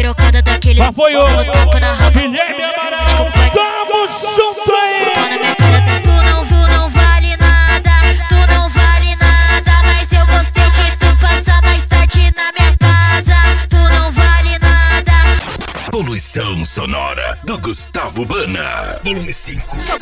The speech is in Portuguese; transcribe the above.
trocada daquele Apoiou, tapa na raba. Guilherme Amaral, tamo junto aí. Na minha cara, tu não vale nada, tu não vale nada, mas eu gostei de tu passar mais tarde na minha casa. Tu não vale nada. Poluição sonora do Gustavo Bana, volume 5.